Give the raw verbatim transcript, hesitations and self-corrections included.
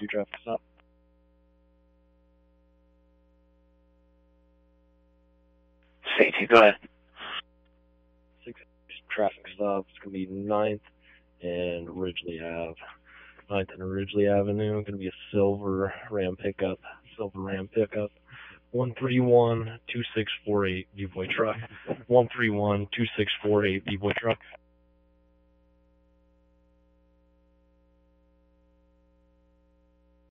two traffic stop. Safety, go ahead. Six traffic stop. It's going to be ninth and Ridgely Ave. ninth and Ridgely Avenue. Going to be a silver Ram pickup. Silver Ram pickup. one three one, two six four eight, D-Boy truck. one three one, two six four eight, D-Boy truck.